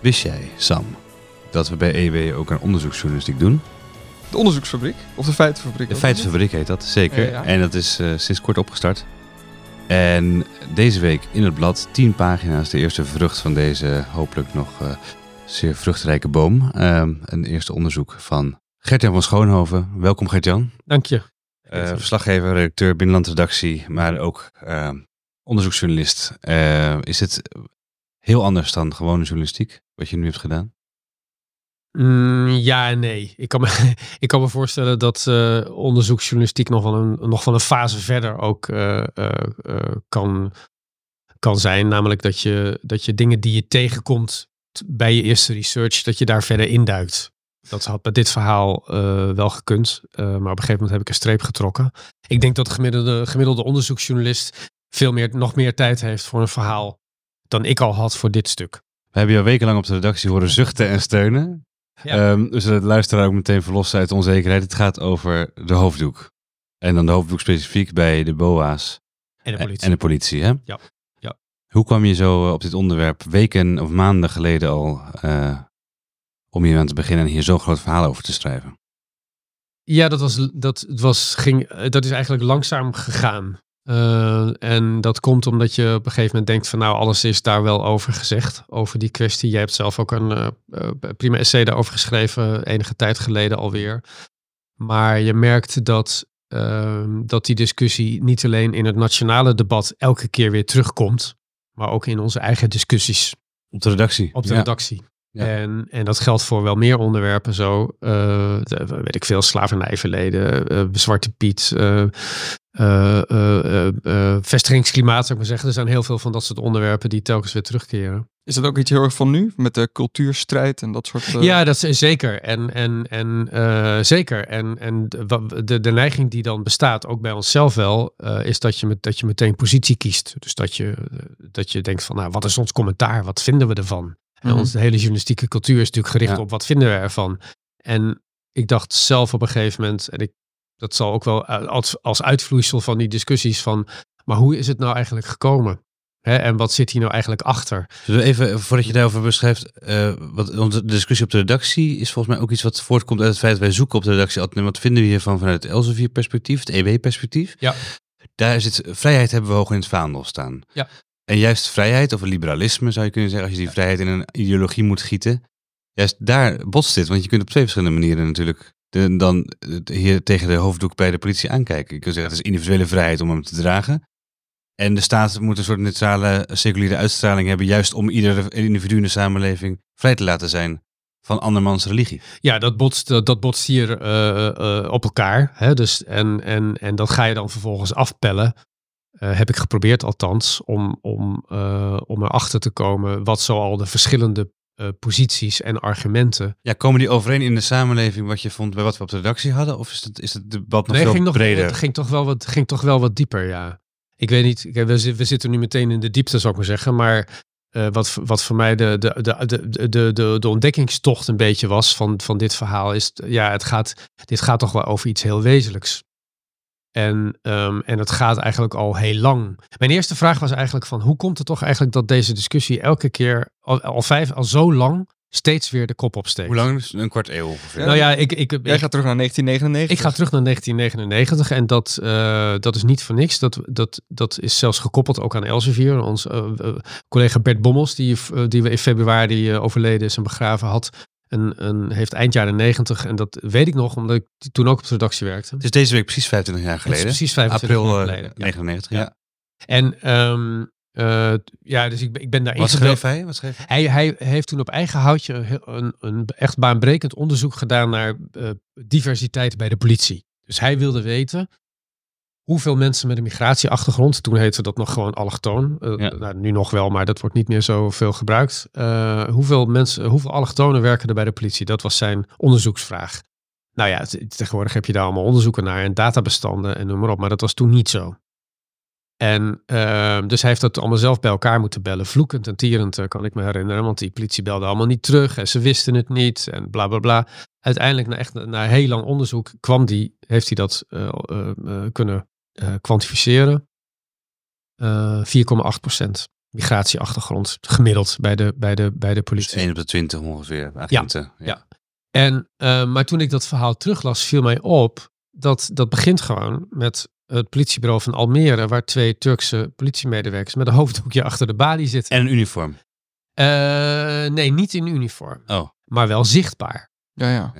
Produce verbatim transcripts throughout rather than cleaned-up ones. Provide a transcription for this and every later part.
Wist jij, Sam, dat we bij E W ook een onderzoeksjournalistiek doen? De onderzoeksfabriek? Of de feitenfabriek? De feitenfabriek heet dat, zeker. Ja, ja. En dat is uh, sinds kort opgestart. En deze week in het blad tien pagina's, de eerste vrucht van deze hopelijk nog uh, zeer vruchtrijke boom. Uh, een eerste onderzoek van Gert-Jan van Schoonhoven. Welkom Gert-Jan. Dank je. Uh, verslaggever, redacteur, binnenlandredactie, maar ook uh, onderzoeksjournalist. Uh, is het heel anders dan gewone journalistiek, wat je nu hebt gedaan? Mm, ja en nee. Ik kan me, ik kan me voorstellen dat uh, onderzoeksjournalistiek nog wel een, nog wel een fase verder ook uh, uh, uh, kan, kan zijn. Namelijk dat je, dat je dingen die je tegenkomt bij je eerste research, dat je daar verder induikt. Dat had bij dit verhaal uh, wel gekund. Uh, maar op een gegeven moment heb ik een streep getrokken. Ik denk dat de gemiddelde, gemiddelde onderzoeksjournalist veel meer, nog meer tijd heeft voor een verhaal dan ik al had voor dit stuk. We hebben jou wekenlang op de redactie horen zuchten en steunen. Ja. Um, dus de luisteraar ook meteen verlossen uit onzekerheid. Het gaat over de hoofddoek. En dan de hoofddoek specifiek bij de B O A's. En de politie. En de politie, hè? Ja. ja. Hoe kwam je zo op dit onderwerp weken of maanden geleden al uh, om hier aan te beginnen en hier zo'n groot verhaal over te schrijven? Ja, dat, was, dat, was, ging, dat is eigenlijk langzaam gegaan. Uh, en dat komt omdat je op een gegeven moment denkt van nou, alles is daar wel over gezegd, over die kwestie. Jij hebt zelf ook een uh, uh, prima essay daarover geschreven, enige tijd geleden alweer. Maar je merkt dat, uh, dat die discussie niet alleen in het nationale debat elke keer weer terugkomt, maar ook in onze eigen discussies. Op de redactie. Op de ja. redactie. Ja. En, en dat geldt voor wel meer onderwerpen zo. Uh, de, weet ik veel, slavernijverleden, uh, Zwarte Piet, uh, uh, uh, uh, uh, vestigingsklimaat, zou ik maar zeggen. Er zijn heel veel van dat soort onderwerpen die telkens weer terugkeren. Is dat ook iets heel erg van nu? Met de cultuurstrijd en dat soort... Uh... Ja, dat is zeker. En, en, en uh, zeker. En, en de, de, de neiging die dan bestaat, ook bij onszelf wel, uh, is dat je, met, dat je meteen positie kiest. Dus dat je, uh, dat je denkt van, nou, wat is ons commentaar? Wat vinden we ervan? En mm-hmm. onze hele journalistieke cultuur is natuurlijk gericht ja. op wat vinden we ervan. En ik dacht zelf op een gegeven moment, en ik, dat zal ook wel als, als uitvloeisel van die discussies van, maar hoe is het nou eigenlijk gekomen? Hè, en wat zit hier nou eigenlijk achter? Dus even, voordat je daarover beschrijft, uh, wat, de discussie op de redactie is volgens mij ook iets wat voortkomt uit het feit dat wij zoeken op de redactie altijd, wat vinden we hiervan vanuit het Elsevier-perspectief, het E W-perspectief. Ja. Daar zit, vrijheid hebben we hoog in het vaandel staan. Ja. En juist vrijheid, of een liberalisme zou je kunnen zeggen, als je die ja. vrijheid in een ideologie moet gieten, juist daar botst dit. Want je kunt op twee verschillende manieren natuurlijk de, dan hier tegen de hoofddoek bij de politie aankijken. Je kunt zeggen, het is individuele vrijheid om hem te dragen. En de staat moet een soort neutrale, seculiere uitstraling hebben, juist om ieder individu in de samenleving vrij te laten zijn van andermans religie. Ja, dat botst, dat botst hier uh, uh, op elkaar. Hè? Dus, en, en, en dat ga je dan vervolgens afpellen. Uh, heb ik geprobeerd althans, om, om, uh, om erachter te komen wat zoal de verschillende uh, posities en argumenten... Ja, komen die overeen in de samenleving wat je vond bij wat we op de redactie hadden? Of is het, is het debat nog nee, veel ging breder? Nog, het ging toch, wel wat, ging toch wel wat dieper, ja. Ik weet niet, we, we zitten nu meteen in de diepte, zou ik maar zeggen, maar uh, wat, wat voor mij de, de, de, de, de, de, de ontdekkingstocht een beetje was van, van dit verhaal is, ja, het gaat, dit gaat toch wel over iets heel wezenlijks. En, um, en het gaat eigenlijk al heel lang. Mijn eerste vraag was eigenlijk van, hoe komt het toch eigenlijk dat deze discussie elke keer, al, al, vijf, al zo lang, steeds weer de kop opsteekt? Hoe lang? Een kwart eeuw ongeveer. Nou ja, ik, ik, ik, Jij gaat terug naar negentien negenennegentig. Ik ga terug naar negentien negenennegentig en dat, uh, dat is niet voor niks. Dat, dat, dat is zelfs gekoppeld ook aan Elsevier. Ons uh, uh, collega Bert Bommels, die, uh, die we in februari uh, overleden is en begraven had, een, een, heeft eind jaren negentig, en dat weet ik nog, omdat ik toen ook op de redactie werkte. Het is deze week precies vijfentwintig jaar geleden. Precies vijfentwintig April jaar geleden. negenennegentig, ja. ja. En um, uh, ja, dus ik, ik ben daar Wat schreef hij? Wat schreef hij? Hij heeft toen op eigen houtje een, een, een echt baanbrekend onderzoek gedaan naar uh, diversiteit bij de politie. Dus hij wilde weten hoeveel mensen met een migratieachtergrond, toen heette dat nog gewoon allochtoon, uh, ja. nou, nu nog wel, maar dat wordt niet meer zoveel gebruikt. Uh, hoeveel mensen, hoeveel allochtonen werken er bij de politie? Dat was zijn onderzoeksvraag. Nou ja, tegenwoordig heb je daar allemaal onderzoeken naar en databestanden en noem maar op, maar dat was toen niet zo. En uh, dus hij heeft dat allemaal zelf bij elkaar moeten bellen. Vloekend en tierend uh, kan ik me herinneren. Want die politie belde allemaal niet terug. En ze wisten het niet. En bla bla bla. Uiteindelijk, na, echt, na heel lang onderzoek, kwam die, heeft hij dat uh, uh, uh, kunnen uh, kwantificeren. Uh, vier komma acht procent. migratieachtergrond gemiddeld bij de, bij de, bij de politie. Dus één op de twintig ongeveer agenten. Ja, ja. En, uh, maar toen ik dat verhaal teruglas, viel mij op dat dat begint gewoon met het politiebureau van Almere, waar twee Turkse politiemedewerkers met een hoofddoekje achter de balie zitten. En een uniform? Uh, nee, niet in uniform. Oh. Maar wel zichtbaar. Ja, ja.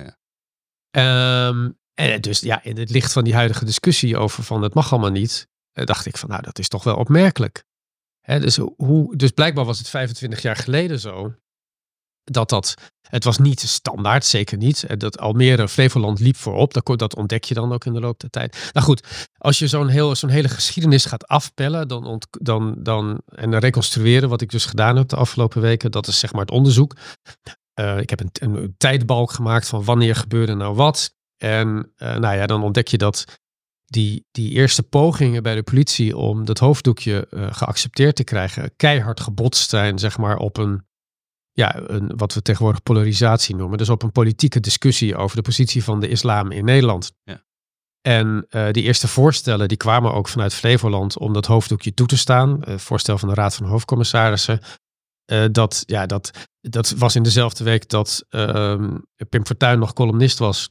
ja. Um, en dus ja, in het licht van die huidige discussie over van het mag allemaal niet, uh, dacht ik van nou, dat is toch wel opmerkelijk. Hè, dus, hoe, dus blijkbaar was het vijfentwintig jaar geleden zo dat dat, het was niet standaard, zeker niet. Dat Almere, Flevoland liep voorop. Dat, dat ontdek je dan ook in de loop der tijd. Nou goed, als je zo'n, heel, zo'n hele geschiedenis gaat afpellen dan, ont, dan, dan, en reconstrueren, wat ik dus gedaan heb de afgelopen weken, dat is zeg maar het onderzoek. Uh, ik heb een, een tijdbalk gemaakt van wanneer gebeurde nou wat. En uh, nou ja, dan ontdek je dat die, die eerste pogingen bij de politie om dat hoofddoekje uh, geaccepteerd te krijgen, keihard gebotst zijn, zeg maar, op een Ja, een, wat we tegenwoordig polarisatie noemen. Dus op een politieke discussie over de positie van de islam in Nederland. Ja. En uh, die eerste voorstellen die kwamen ook vanuit Flevoland om dat hoofddoekje toe te staan. Uh, voorstel van de Raad van Hoofdcommissarissen. Uh, dat, ja, dat, dat was in dezelfde week dat uh, Pim Fortuyn nog columnist was.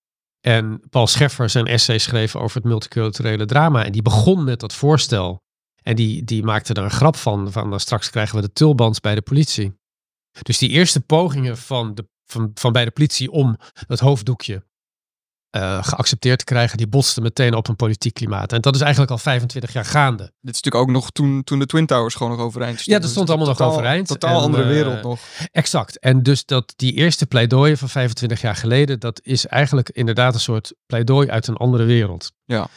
En Paul Scheffer zijn essay schreef over het multiculturele drama. En die begon met dat voorstel. En die, die maakte er een grap van. Van uh, straks krijgen we de tulband bij de politie. Dus die eerste pogingen van, de, van, van bij de politie om het hoofddoekje uh, geaccepteerd te krijgen, die botsten meteen op een politiek klimaat. En dat is eigenlijk al vijfentwintig jaar gaande. Dit is natuurlijk ook nog toen, toen de Twin Towers gewoon nog overeind stonden. Ja, dat stond allemaal totaal, nog overeind. Totaal en, andere wereld uh, nog. Exact. En dus dat die eerste pleidooi van vijfentwintig jaar geleden, dat is eigenlijk inderdaad een soort pleidooi uit een andere wereld. Ja.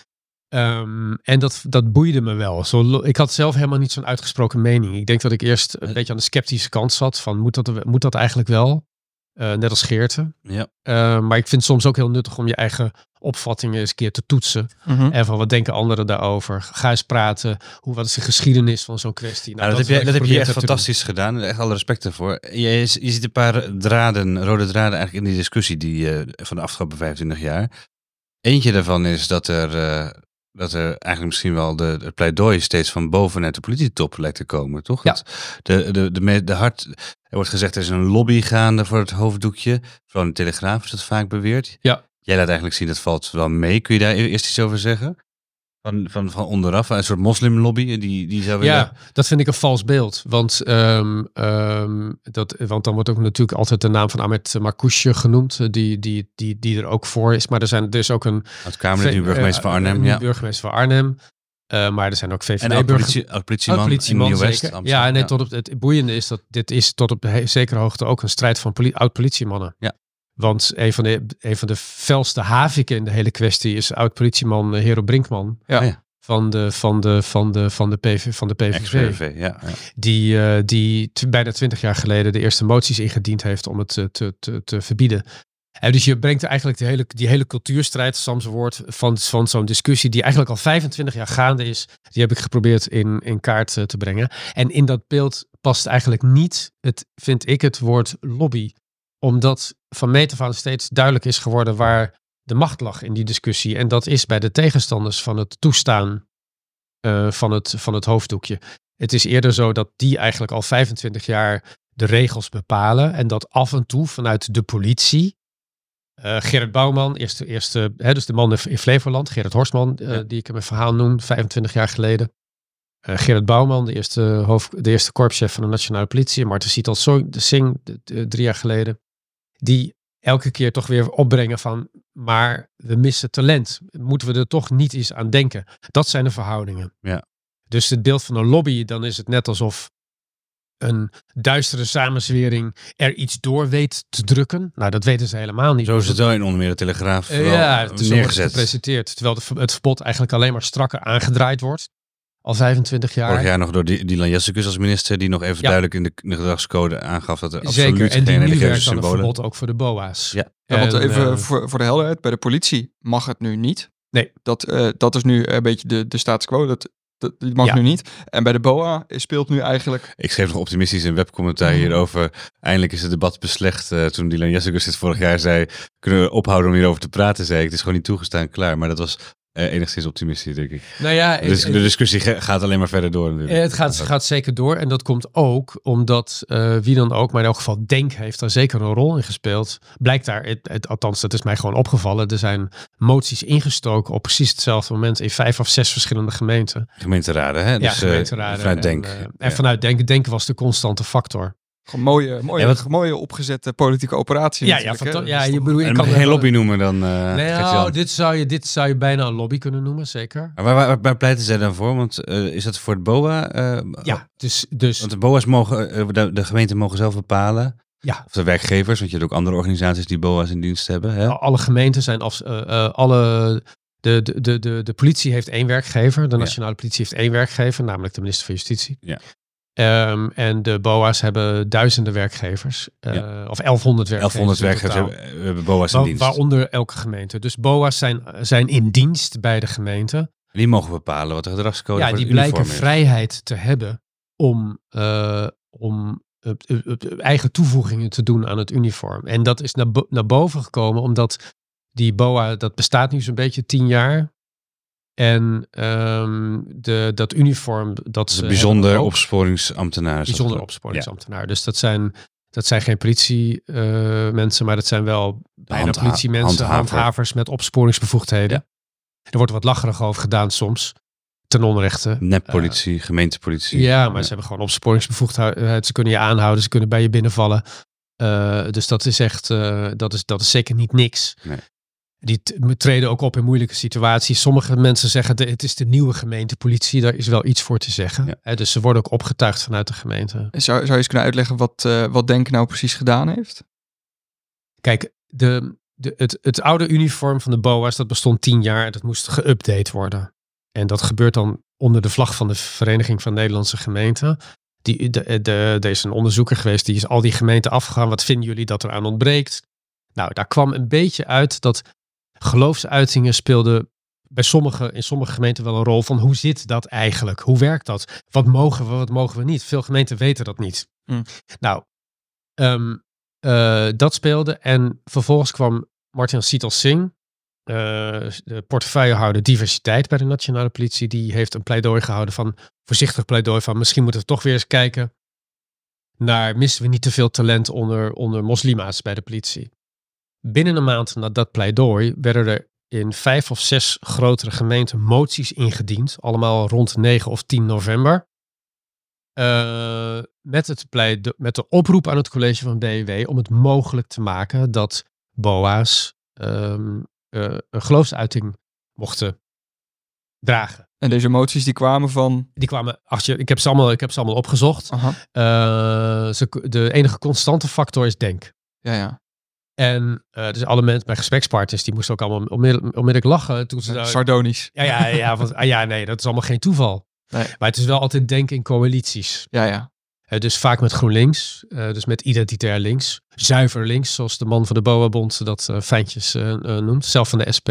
Um, en dat, dat boeide me wel. Zo, ik had zelf helemaal niet zo'n uitgesproken mening. Ik denk dat ik eerst een beetje aan de sceptische kant zat. Van moet dat, moet dat eigenlijk wel? Uh, net als Geerte. Ja. Uh, maar ik vind het soms ook heel nuttig om je eigen opvattingen eens een keer te toetsen. Mm-hmm. En van wat denken anderen daarover? Ga eens praten. Hoe, wat is de geschiedenis van zo'n kwestie? Nou, nou, dat, dat, heb je, dat heb je echt fantastisch gedaan. Echt alle respect ervoor. Je, je ziet een paar draden, rode draden eigenlijk in die discussie die, uh, van de afgelopen vijfentwintig jaar. Eentje daarvan is dat er... Uh, dat er eigenlijk misschien wel de, de pleidooi steeds van bovenuit de politietop lijkt te komen, toch? Ja. Dat de, de, de, de hard, er wordt gezegd, er is een lobby gaande voor het hoofddoekje. Vooral in de Telegraaf is dat vaak beweerd. Ja. Jij laat eigenlijk zien, dat valt wel mee. Kun je daar eerst iets over zeggen? Van, van, van onderaf, een soort moslimlobby, die, die zou willen... Ja, dat vind ik een vals beeld. Want, um, um, dat, want dan wordt ook natuurlijk altijd de naam van Ahmed Marcouche genoemd, die, die, die, die er ook voor is. Maar er zijn dus ook een... Oud-Kamerlid, nu burgemeester van Arnhem. Uh, ja. burgemeester van Arnhem. Uh, maar er zijn ook V V D-burgers. En politie, politieman, politieman in Nieuw-West. Ja, en nee, ja. Tot op, het boeiende is dat dit is tot op he, zekere hoogte ook een strijd van poli- oud-politiemannen. Ja. Want een van, de, een van de felste haviken in de hele kwestie is oud-politieman uh, Hero Brinkman. Ja. ja. Van de, van de, van de, van de, P V, van de P V V. Ex-P V V, ja, ja. Die, uh, die t- bijna twintig jaar geleden de eerste moties ingediend heeft om het uh, te, te, te verbieden. En dus je brengt eigenlijk de hele, die hele cultuurstrijd, Sam's woord, van, van zo'n discussie die eigenlijk al vijfentwintig jaar gaande is, die heb ik geprobeerd in, in kaart uh, te brengen. En in dat beeld past eigenlijk niet, het, vind ik, het woord lobby. Omdat van meet af aan steeds duidelijk is geworden waar de macht lag in die discussie. En dat is bij de tegenstanders van het toestaan uh, van, het, van het hoofddoekje. Het is eerder zo dat die eigenlijk al vijfentwintig jaar de regels bepalen. En dat af en toe vanuit de politie... Uh, Gerrit Bouwman, eerste, eerste, hè, dus de man in Flevoland, Gerrit Horstman, uh, ja. die ik in mijn verhaal noem, vijfentwintig jaar geleden. Uh, Gerrit Bouwman, de eerste, hoofd, de eerste korpschef van de nationale politie. Marten Sietal Singh, de, de, drie jaar geleden. Die elke keer toch weer opbrengen van, maar we missen talent. Moeten we er toch niet eens aan denken? Dat zijn de verhoudingen. Ja. Dus het beeld van een lobby, dan is het net alsof een duistere samenzwering er iets door weet te drukken. Nou, dat weten ze helemaal niet. Zo is het wel in onder meer de Telegraaf uh, ja, het is neergezet. Gepresenteerd. Terwijl de, het verbod eigenlijk alleen maar strakker aangedraaid wordt. Al vijfentwintig jaar. Vorig jaar nog door Dylan Jessicus als minister, die nog even ja. duidelijk in de, in de gedragscode aangaf dat er absoluut Zeker. En geen religieuze symbolen... het verbod ook voor de B O A's. Ja, ja want en, even uh, voor, voor de helderheid, bij de politie mag het nu niet. Nee. Dat, uh, dat is nu een beetje de, de status quo. Dat, dat, dat mag ja. nu niet. En bij de B O A speelt nu eigenlijk... Ik schreef nog optimistisch een webcommentaar hierover. Eindelijk is het debat beslecht. Uh, toen Dylan Jessicus dit vorig jaar zei, kunnen we ophouden om hierover te praten, zei ik. Het is gewoon niet toegestaan, klaar. Maar dat was uh, enigszins optimistisch, denk ik. Nou ja, dus het, de discussie gaat alleen maar verder door. Natuurlijk. Het gaat, gaat zeker door. En dat komt ook omdat uh, wie dan ook, maar in elk geval Denk heeft daar zeker een rol in gespeeld. Blijkt daar, het, het, althans dat is mij gewoon opgevallen, er zijn moties ingestoken op precies hetzelfde moment in vijf of zes verschillende gemeenten. Gemeenteraden, hè? Ja, Dus, gemeenteraden. Uh, vanuit Denk. En, uh, en ja. vanuit Denk, Denk was de constante factor. Gewoon mooie, mooie, ja, wat... mooie opgezette politieke operatie. Ja, ja, fanta- ja je bedoel, ik kan geen lobby noemen dan. Uh, nee, nou, dit zou je, dit zou je bijna een lobby kunnen noemen, zeker. Maar waar, waar, waar pleiten zij dan voor? Want uh, is dat voor het B O A? Uh, ja, dus, dus. Want de B O A's mogen, uh, de, de gemeenten mogen zelf bepalen. Ja. Of de werkgevers, want je hebt ook andere organisaties die B O A's in dienst hebben. Hè? Alle gemeenten zijn af, uh, uh, alle. De, de, de, de, de politie heeft één werkgever. De nationale ja. politie heeft één werkgever, namelijk de minister van Justitie. Ja. Um, en de B O A's hebben duizenden werkgevers. Uh, ja. Of elfhonderd werkgevers. elfhonderd werkgevers hebben, hebben B O A's in Wa- dienst. Waaronder elke gemeente. Dus B O A's zijn, zijn in dienst bij de gemeente. Die mogen bepalen wat de gedragscode ja, voor het die blijken uniform is. vrijheid te hebben om, uh, om uh, uh, uh, eigen toevoegingen te doen aan het uniform. En dat is naar, bo- naar boven gekomen omdat die B O A, dat bestaat nu zo'n beetje tien jaar. En um, de, dat uniform... Dat, dat is een bijzonder opsporingsambtenaar. Bijzonder dat opsporingsambtenaar. Ja. Dus dat zijn, dat zijn geen politie uh, mensen, maar dat zijn wel bijna handha- politiemensen, handhaver. handhavers met opsporingsbevoegdheden. Ja. Er wordt wat lacherig over gedaan soms, ten onrechte. Neppolitie, uh, gemeentepolitie. Ja, maar ja. ze hebben gewoon opsporingsbevoegdheid. Ze kunnen je aanhouden, ze kunnen bij je binnenvallen. Uh, dus dat is echt, uh, dat is, dat is zeker niet niks. Nee. Die t- treden ook op in moeilijke situaties. Sommige mensen zeggen, de, het is de nieuwe gemeentepolitie. Daar is wel iets voor te zeggen. Ja. Hè, dus ze worden ook opgetuigd vanuit de gemeente. Zou, zou je eens kunnen uitleggen wat, uh, wat Denk nou precies gedaan heeft? Kijk, de, de, het, het oude uniform van de B O A's, dat bestond tien jaar. En dat moest geüpdate worden. En dat gebeurt dan onder de vlag van de Vereniging van Nederlandse Gemeenten. Die, de, de, er is een onderzoeker geweest, die is al die gemeenten afgegaan. Wat vinden jullie dat er aan ontbreekt? Nou, daar kwam een beetje uit dat geloofsuitingen speelden bij sommige, in sommige gemeenten wel een rol van hoe zit dat eigenlijk? Hoe werkt dat? Wat mogen we, wat mogen we niet? Veel gemeenten weten dat niet. Mm. Nou, um, uh, dat speelde en vervolgens kwam Martin Sital Singh, uh, de portefeuillehouder diversiteit bij de nationale politie, die heeft een pleidooi gehouden van, voorzichtig pleidooi van, misschien moeten we toch weer eens kijken naar, missen we niet te veel talent onder, onder moslima's bij de politie? Binnen een maand na dat pleidooi werden er in vijf of zes grotere gemeenten moties ingediend. Allemaal rond negen of tien november. Uh, met, het pleido- met de oproep aan het college van B W om het mogelijk te maken dat B O A's um, uh, een geloofsuiting mochten dragen. En deze moties die kwamen van... Die kwamen, ach, je, ik, heb ze allemaal, ik heb ze allemaal opgezocht. Uh, ze, de enige constante factor is Denk. Ja, ja. En uh, dus alle mensen, mijn gesprekspartners, die moesten ook allemaal onmiddellijk, onmiddellijk lachen. Toen ze daar, Sardonisch. Ja, ja, ja, want, ah, ja, nee, dat is allemaal geen toeval. Nee. Maar het is wel altijd denken in coalities. Ja, ja. Uh, dus vaak met GroenLinks, uh, dus met identitair links. Zuiver links, zoals de man van de B O A-bond dat uh, fijntjes uh, uh, noemt. Zelf van de S P.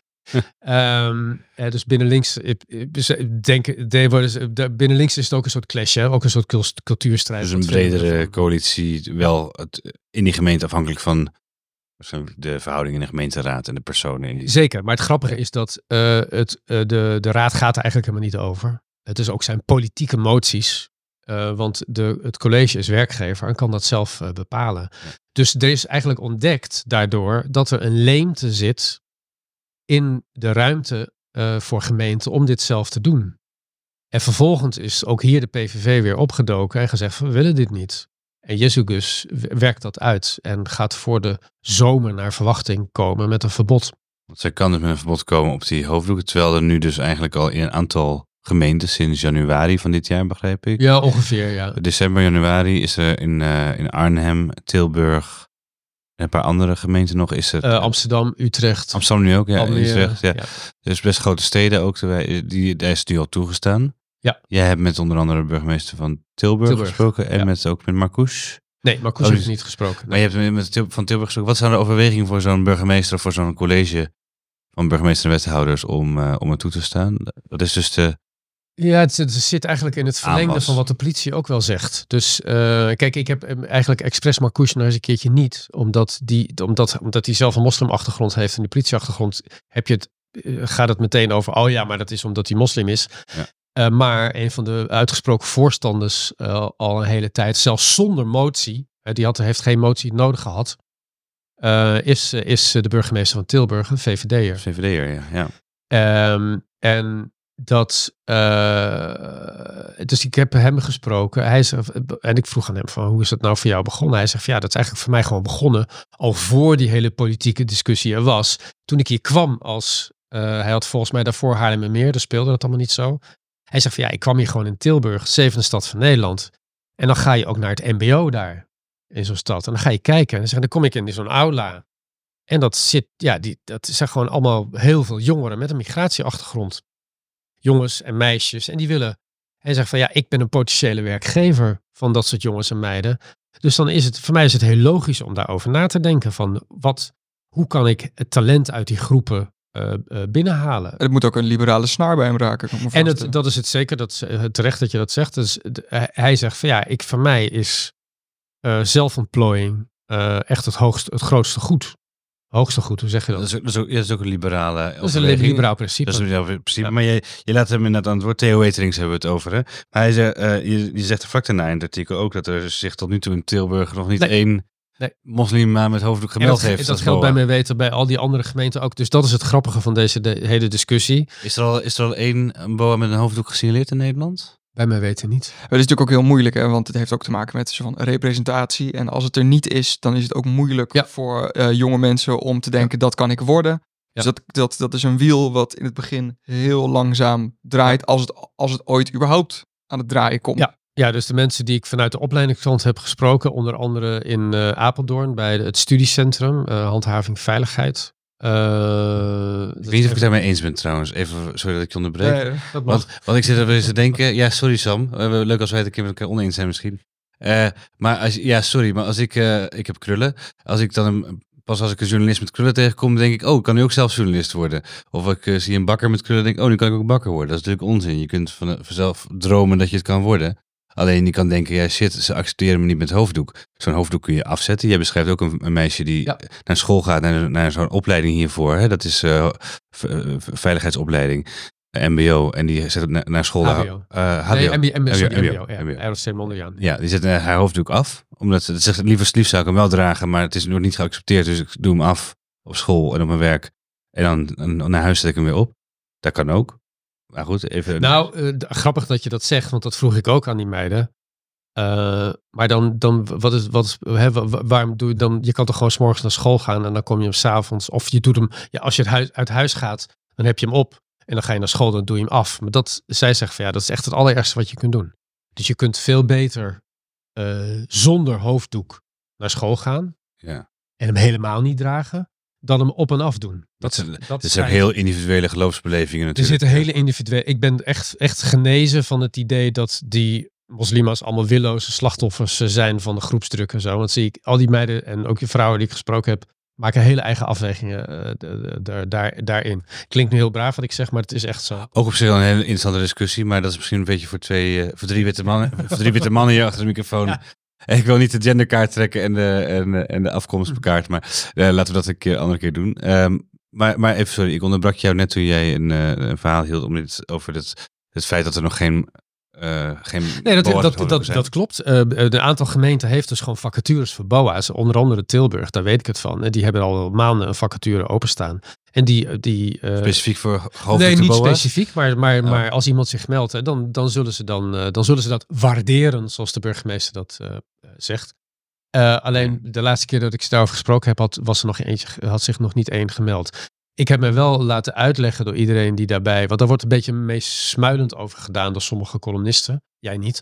um, uh, dus binnen links, uh, denk, de, binnen links is het ook een soort clash, hè? Ook een soort cultuurstrijd. Dus een bredere coalitie, wel het, in die gemeente afhankelijk van de verhouding in de gemeenteraad en de personen. In die... Zeker, maar het grappige is dat uh, het, uh, de, de raad gaat er eigenlijk helemaal niet over. Het is ook zijn politieke moties, uh, want de, het college is werkgever en kan dat zelf uh, bepalen. Ja. Dus er is eigenlijk ontdekt daardoor dat er een leemte zit in de ruimte uh, voor gemeenten om dit zelf te doen. En vervolgens is ook hier de P V V weer opgedoken en gezegd, we willen dit niet. En Jezus werkt dat uit en gaat voor de zomer naar verwachting komen met een verbod. Want zij kan dus met een verbod komen op die hoofddoeken, terwijl er nu dus eigenlijk al in een aantal gemeenten sinds januari van dit jaar, begreep ik. Ja, ongeveer, ja. December, januari is er in, uh, in Arnhem, Tilburg en een paar andere gemeenten nog. Is er, uh, Amsterdam, Utrecht. Amsterdam nu ook, ja. Almere, Utrecht, ja. ja. Dus best grote steden ook, die, daar is het nu al toegestaan. Ja. Jij hebt met onder andere de burgemeester van Tilburg, Tilburg. gesproken en ja. met, ook met Marcouch. Nee, Marcouch oh, heb ik niet gesproken. Nee. Maar je hebt met Til- van Tilburg gesproken. Wat zijn de overwegingen voor zo'n burgemeester of voor zo'n college van burgemeester en wethouders om, uh, om het toe te staan? Dat is dus de... Ja, het, het zit eigenlijk in het verlengde aanwas. van wat de politie ook wel zegt. Dus uh, kijk, ik heb eigenlijk expres Marcouch nog eens een keertje niet. Omdat die, omdat, omdat hij zelf een moslimachtergrond heeft en die politieachtergrond, heb je het gaat het meteen over, oh ja, maar dat is omdat hij moslim is. Ja. Uh, maar een van de uitgesproken voorstanders uh, al een hele tijd, zelfs zonder motie, uh, die had, heeft geen motie nodig gehad, uh, is, uh, is de burgemeester van Tilburg, een V V D'er. V V D'er, ja. ja. Um, en dat, uh, dus ik heb hem gesproken. Hij zegt, en ik vroeg aan hem van, hoe is dat nou voor jou begonnen? Hij zegt van, ja, dat is eigenlijk voor mij gewoon begonnen al voor die hele politieke discussie er was. Toen ik hier kwam als, uh, hij had volgens mij daarvoor Haarlemmermeer, daar speelde dat allemaal niet zo. Hij zegt van, ja, ik kwam hier gewoon in Tilburg, zevende stad van Nederland. En dan ga je ook naar het M B O daar, in zo'n stad. En dan ga je kijken en dan, zeg, dan kom ik in zo'n aula. En dat zit, ja, die, dat zijn gewoon allemaal heel veel jongeren met een migratieachtergrond. Jongens en meisjes. En die willen, hij zegt van, ja, ik ben een potentiële werkgever van dat soort jongens en meiden. Dus dan is het, voor mij is het heel logisch om daarover na te denken van, wat, hoe kan ik het talent uit die groepen uh, uh, binnenhalen? Het moet ook een liberale snaar bij hem raken. Kan me en het, dat is het zeker, dat, uh, terecht dat je dat zegt. Dus, uh, hij zegt van, ja, ik, voor mij is uh, zelfontplooiing uh, echt het hoogste, het grootste goed. Hoogste goed, hoe zeg je dat? Dat is, dat is, ook, ja, dat is ook een liberale Dat is een liberaal principe. Dat is een principe. Ja. Maar je, je laat hem inderdaad aan het woord. Theo Weterings hebben we het over. Hè? Maar hij zei, uh, je, je zegt vlak daarna in het artikel ook dat er zich tot nu toe in Tilburg nog niet nee. één nee. moslim met hoofddoek gemeld dat, heeft. Dat geldt bij mij weten bij al die andere gemeenten ook. Dus dat is het grappige van deze de, hele discussie. Is er al, is er al één boa met een hoofddoek gesignaleerd in Nederland? Bij mij weten niet. Het is natuurlijk ook heel moeilijk, hè, want het heeft ook te maken met van representatie. En als het er niet is, dan is het ook moeilijk ja. voor uh, jonge mensen om te denken, ja. dat kan ik worden. Ja. Dus dat, dat, dat is een wiel wat in het begin heel langzaam draait, als het, als het ooit überhaupt aan het draaien komt. Ja. Ja, dus de mensen die ik vanuit de opleidingskant heb gesproken, onder andere in uh, Apeldoorn bij het studiecentrum, uh, handhaving veiligheid. Uh, ik weet niet of ik het daarmee eens ben trouwens. Even, sorry dat ik je onderbreek. Nee, dat want, want ik zit er eens te denken, ja sorry Sam, uh, leuk als wij het een keer met elkaar oneens zijn misschien. Uh, maar als, ja sorry, maar als ik, uh, ik heb krullen, als ik dan een, pas als ik een journalist met krullen tegenkom, denk ik, oh, ik kan nu ook zelf journalist worden. Of ik uh, zie een bakker met krullen, denk ik, oh, nu kan ik ook bakker worden. Dat is natuurlijk onzin. Je kunt van, vanzelf dromen dat je het kan worden. Alleen je kan denken, ja shit, ze accepteren me niet met hoofddoek. Zo'n hoofddoek kun je afzetten. Jij beschrijft ook een, een meisje die ja. naar school gaat, naar, naar zo'n opleiding hiervoor. Hè? Dat is uh, v- veiligheidsopleiding, M B O. En die zet naar, naar school. H B O. Uh, H B O. Nee, M B O. M B O. M B O. M B O. Ja, R C Mondriaan. Ja, die zet uh, haar hoofddoek af. Omdat ze zegt, liever slief zou ik hem wel dragen, maar het is nog niet geaccepteerd. Dus ik doe hem af op school en op mijn werk. En dan en naar huis zet ik hem weer op. Dat kan ook. Maar goed, even... Nou, uh, grappig dat je dat zegt, want dat vroeg ik ook aan die meiden. Uh, maar dan, dan wat is, wat is, hè, waarom doe je dan? Je kan toch gewoon 's morgens naar school gaan en dan kom je hem 's avonds. Of je doet hem, ja, als je het huis, uit huis gaat, dan heb je hem op en dan ga je naar school, dan doe je hem af. Maar dat, zij zegt van ja, dat is echt het allerergste wat je kunt doen. Dus je kunt veel beter uh, zonder hoofddoek naar school gaan ja. en hem helemaal niet dragen, dan hem op en af doen. Dat, dat, is, dat zijn heel individuele geloofsbelevingen natuurlijk. Er zitten hele individuele. Ik ben echt, echt genezen van het idee dat die moslima's allemaal willoze slachtoffers zijn van de groepsdruk en zo. Want zie ik al die meiden en ook die vrouwen die ik gesproken heb, maken hele eigen afwegingen uh, de, de, de, daar, daarin. Klinkt nu heel braaf wat ik zeg, maar het is echt zo. Ook op zich een hele interessante discussie, maar dat is misschien een beetje voor twee, uh, voor drie witte mannen, voor drie witte mannen hier achter de microfoon. Ja. Ik wil niet de genderkaart trekken en de, en, en de afkomstkaart, maar uh, laten we dat een keer, andere keer doen. Um, maar, maar even, sorry, ik onderbrak jou net toen jij een, uh, een verhaal hield om dit, over het, het feit dat er nog geen... Uh, geen nee, dat, dat, dat, dat, dat klopt. Uh, een aantal gemeenten heeft dus gewoon vacatures voor B O A's. Onder andere Tilburg, daar weet ik het van. Die hebben al maanden een vacature openstaan. En die... die uh, specifiek voor hoofddoek Nee, niet B O A's? specifiek, maar, maar, oh. maar als iemand zich meldt, dan, dan, zullen ze dan, uh, dan zullen ze dat waarderen, zoals de burgemeester dat uh, zegt. Uh, alleen de laatste keer dat ik daarover gesproken heb, had, was er nog eentje, had zich nog niet één gemeld. Ik heb me wel laten uitleggen door iedereen die daarbij... Want daar wordt een beetje meest smuilend over gedaan door sommige columnisten. Jij niet.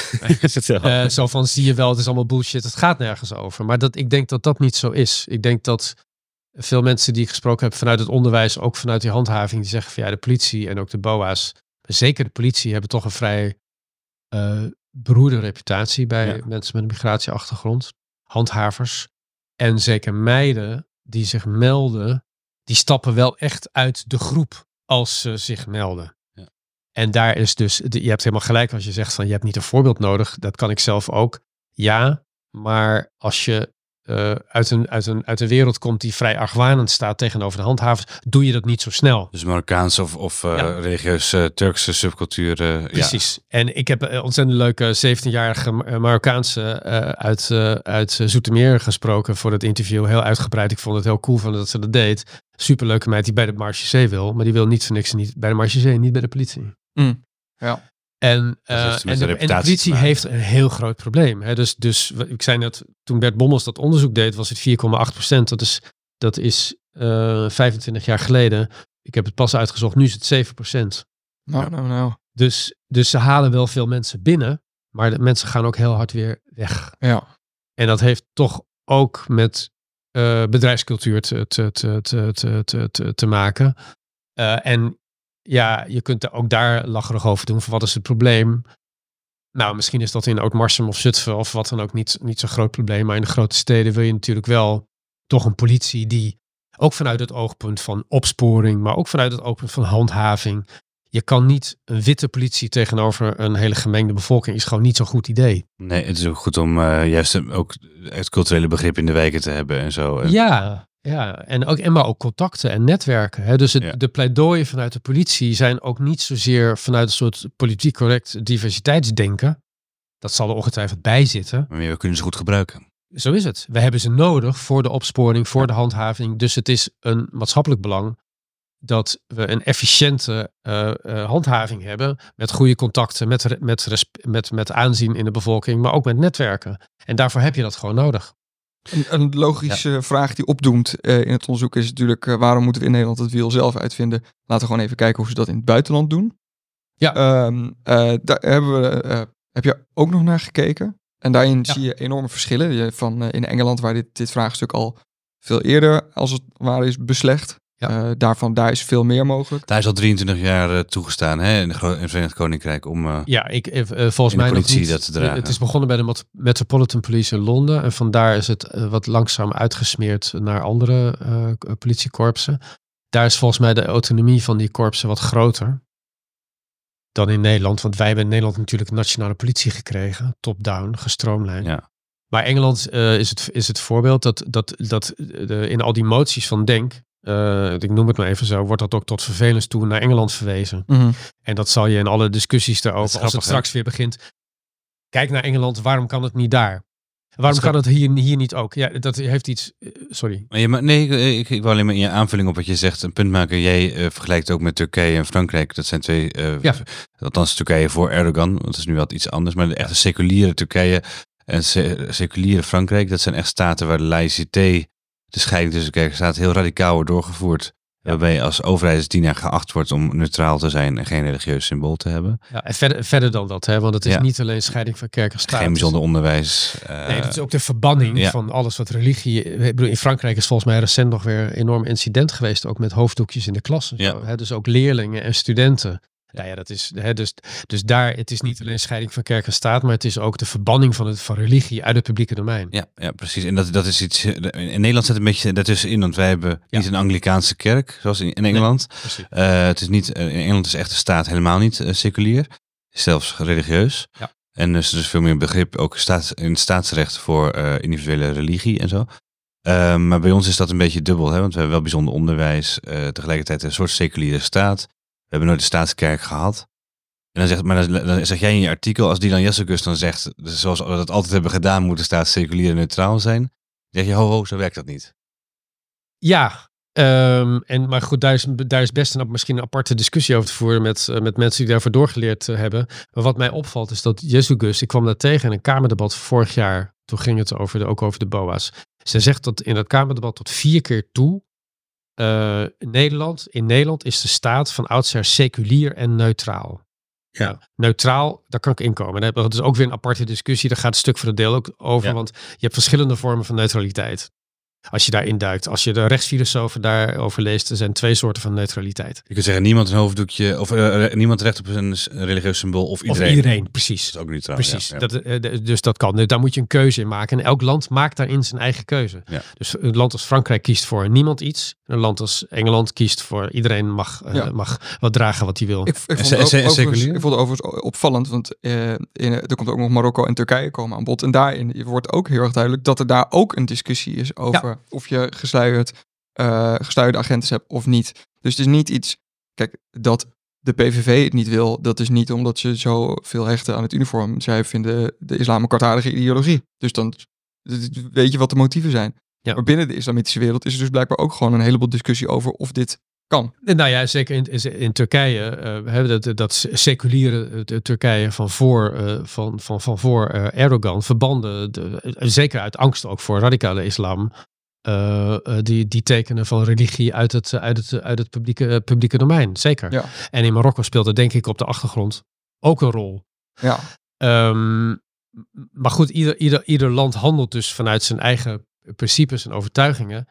uh, zo van, zie je wel, het is allemaal bullshit. Het gaat nergens over. Maar dat, ik denk dat dat niet zo is. Ik denk dat veel mensen die ik gesproken heb vanuit het onderwijs, ook vanuit die handhaving, die zeggen van ja, de politie en ook de B O A's, zeker de politie, hebben toch een vrij uh, beroerde reputatie bij ja. mensen met een migratieachtergrond. Handhavers. En zeker meiden die zich melden, die stappen wel echt uit de groep als ze zich melden. Ja. En daar is dus, je hebt helemaal gelijk als je zegt van je hebt niet een voorbeeld nodig. Dat kan ik zelf ook. Ja, maar als je uh, uit, een, uit, een, uit een wereld komt die vrij argwanend staat tegenover de handhavers, doe je dat niet zo snel. Dus Marokkaanse of, of uh, ja. religieuze uh, Turkse subcultuur. Uh, Precies. Ja. En ik heb een ontzettend leuke zeventienjarige Marokkaanse uh, uit, uh, uit Zoetermeer gesproken voor het interview. Heel uitgebreid. Ik vond het heel cool van dat ze dat deed. Superleuke meid die bij de Marechaussee wil, maar die wil niet voor niks niet bij de Marechaussee, niet bij de politie. Mm. Ja. En, uh, en, de, en de politie heeft een heel groot probleem. Hè? Dus, dus ik zei net, toen Bert Bommels dat onderzoek deed, was het vier komma acht procent. Dat is, dat is uh, vijfentwintig jaar geleden. Ik heb het pas uitgezocht, nu is het zeven procent. Nou, nou, nou. Dus, dus ze halen wel veel mensen binnen, maar de mensen gaan ook heel hard weer weg. Ja. En dat heeft toch ook met uh, bedrijfscultuur te, te, te, te, te, te, te, te maken. Uh, en ja, je kunt er ook daar lacherig over doen. Van wat is het probleem? Nou, misschien is dat in Oud-Marsum of Zutphen of wat dan ook niet, niet zo'n groot probleem. Maar in de grote steden wil je natuurlijk wel toch een politie die ook vanuit het oogpunt van opsporing, maar ook vanuit het oogpunt van handhaving. Je kan niet een witte politie tegenover een hele gemengde bevolking, is gewoon niet zo'n goed idee. Nee, het is ook goed om uh, juist ook het culturele begrip in de wijken te hebben en zo. Ja, ja. En, ook, en maar ook contacten en netwerken. Hè. Dus het, ja. de pleidooien vanuit de politie zijn ook niet zozeer vanuit een soort politiek correct diversiteitsdenken. Dat zal er ongetwijfeld bij zitten. Maar we kunnen ze goed gebruiken. Zo is het. We hebben ze nodig voor de opsporing, voor ja. de handhaving. Dus het is een maatschappelijk belang dat we een efficiënte uh, uh, handhaving hebben met goede contacten, met, met, resp- met, met aanzien in de bevolking, maar ook met netwerken. En daarvoor heb je dat gewoon nodig. Een, een logische ja. vraag die opdoemt uh, in het onderzoek is natuurlijk uh, waarom moeten we in Nederland het wiel zelf uitvinden? Laten we gewoon even kijken hoe ze dat in het buitenland doen. Ja. Um, uh, daar hebben we, uh, heb je ook nog naar gekeken? En daarin ja. zie je enorme verschillen. Van uh, in Engeland, waar dit, dit vraagstuk al veel eerder als het ware is beslecht. Ja. Uh, daarvan, daar is veel meer mogelijk. Daar is al drieëntwintig jaar uh, toegestaan hè, in, de Gro- in het Verenigd Koninkrijk om uh, ja, ik, uh, volgens mij de politie nog niet, dat te dragen. Het is begonnen bij de Met- Metropolitan Police in Londen. En vandaar is het uh, wat langzaam uitgesmeerd naar andere uh, politiekorpsen. Daar is volgens mij de autonomie van die korpsen wat groter dan in Nederland. Want wij hebben in Nederland natuurlijk een nationale politie gekregen. Top-down, gestroomlijnd. Ja. Maar Engeland uh, is, het, is het voorbeeld dat, dat, dat de, in al die moties van Denk, Uh, ik noem het maar even zo, wordt dat ook tot vervelens toe naar Engeland verwezen. Mm-hmm. En dat zal je in alle discussies daarover, grappig, als het straks hè? weer begint. Kijk naar Engeland, waarom kan het niet daar? Waarom kan het hier, hier niet ook? Ja, dat heeft iets, uh, sorry. Maar je, maar nee, ik, ik, ik wil alleen maar in je aanvulling op wat je zegt een punt maken. Jij uh, vergelijkt ook met Turkije en Frankrijk. Dat zijn twee, uh, ja. althans Turkije voor Erdogan, want dat is nu wat iets anders. Maar de echte seculiere Turkije en se- seculiere Frankrijk, dat zijn echt staten waar de laïcité, de scheiding tussen kerk en staat, heel radicaal wordt doorgevoerd. Ja. Waarbij je als overheidsdienaar geacht wordt om neutraal te zijn en geen religieus symbool te hebben. Ja, en verder, verder dan dat, hè? Want het is ja. niet alleen scheiding van kerk en staat. Geen bijzonder onderwijs. Uh, nee, het is ook de verbanning ja. van alles wat religie. Ik bedoel, in Frankrijk is volgens mij recent nog weer een enorm incident geweest, ook met hoofddoekjes in de klas. En zo, ja. hè? Dus ook leerlingen en studenten. Ja, ja, dat is, hè, dus, dus daar, het is niet alleen scheiding van kerk en staat, maar het is ook de verbanning van, het, van religie uit het publieke domein. Ja, ja, precies. En dat, dat is iets, in Nederland zit een beetje daartussenin, want wij hebben ja. niet een Anglicaanse kerk, zoals in, in Engeland. Nee, uh, het is niet, uh, in Engeland is echt de staat helemaal niet uh, seculier, zelfs religieus. Ja. En dus er is veel meer begrip, ook staats, in het staatsrecht voor uh, individuele religie en zo. Uh, maar bij ons is dat een beetje dubbel, hè, want we hebben wel bijzonder onderwijs, uh, tegelijkertijd een soort seculiere staat. We hebben nooit de staatskerk gehad. En dan zegt, maar dan, dan zeg jij in je artikel, als Dylan Jezegus dan zegt, dus zoals we dat altijd hebben gedaan, moet de staat seculier en neutraal zijn. Dan zeg je, ho, ho, zo werkt dat niet. Ja, um, en, maar goed, daar is, daar is best een, misschien een aparte discussie over te voeren met, uh, met mensen die daarvoor doorgeleerd uh, hebben. Maar wat mij opvalt is dat Jezegus, ik kwam daar tegen in een Kamerdebat vorig jaar, toen ging het over de, ook over de B O A's. Ze zegt dat in dat Kamerdebat tot vier keer toe, Uh, Nederland, in Nederland is de staat van oudsher seculier en neutraal. Ja. Nou, neutraal, daar kan ik inkomen. Dat is ook weer een aparte discussie. Daar gaat het stuk voor het deel ook over. Ja. Want je hebt verschillende vormen van neutraliteit. Als je daarin duikt. Als je de rechtsfilosofen daarover leest, er zijn twee soorten van neutraliteit. Je kunt zeggen, niemand een hoofddoekje, of uh, niemand recht op een religieus symbool, of iedereen. Of iedereen, precies. Dat is ook neutraal. Precies, ja, ja. Dat, uh, dus dat kan. Daar moet je een keuze in maken. En elk land maakt daarin zijn eigen keuze. Ja. Dus een land als Frankrijk kiest voor niemand iets. Een land als Engeland kiest voor iedereen mag, uh, ja. mag wat dragen wat hij wil. Ik, ik, vond het overigens, ik vond het overigens opvallend, want uh, in, er komt ook nog Marokko en Turkije komen aan bod. En daarin wordt ook heel erg duidelijk dat er daar ook een discussie is over ja. of je gesluierd, uh, gesluierde agenten hebt of niet. Dus het is niet iets, kijk, dat de P V V het niet wil, dat is niet omdat ze zo veel hechten aan het uniform. Zij vinden de islam een kwartaardige ideologie. Dus dan weet je wat de motieven zijn. Ja. Maar binnen de islamitische wereld is er dus blijkbaar ook gewoon een heleboel discussie over of dit kan. Nou ja, zeker in, in Turkije, uh, hebben dat, dat seculiere uh, Turkije van voor, uh, van, van, van voor uh, Erdogan verbanden, de, uh, zeker uit angst ook voor radicale islam, uh, uh, die, die tekenen van religie uit het, uit het, uit het publieke, uh, publieke domein, zeker. Ja. En in Marokko speelt dat denk ik op de achtergrond ook een rol. Ja. Um, maar goed, ieder, ieder, ieder land handelt dus vanuit zijn eigen principes en overtuigingen.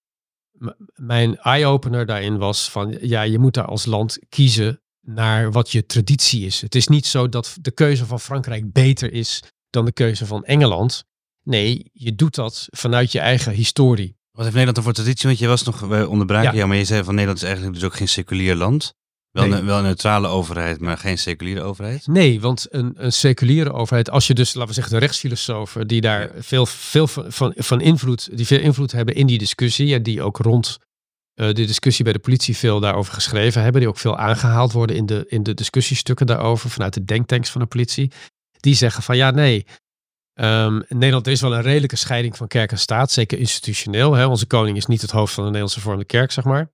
Mijn eye-opener daarin was van, ja, je moet daar als land kiezen naar wat je traditie is. Het is niet zo dat de keuze van Frankrijk beter is dan de keuze van Engeland. Nee, je doet dat vanuit je eigen historie. Wat heeft Nederland dan voor traditie? Want je was nog, we onderbraken ja. jou, maar je zei van Nederland is eigenlijk dus ook geen seculier land. Wel, nee. een, wel een neutrale overheid, maar geen seculiere overheid? Nee, want een, een seculiere overheid, als je dus, laten we zeggen, de rechtsfilosofen die daar ja. veel, veel van, van, van invloed, die veel invloed hebben in die discussie, en die ook rond uh, de discussie bij de politie veel daarover geschreven hebben, die ook veel aangehaald worden in de, in de discussiestukken daarover, vanuit de denktanks van de politie, die zeggen van ja, nee, um, in Nederland is wel een redelijke scheiding van kerk en staat, zeker institutioneel. Hè? Onze koning is niet het hoofd van de Nederlandse Hervormde Kerk, zeg maar.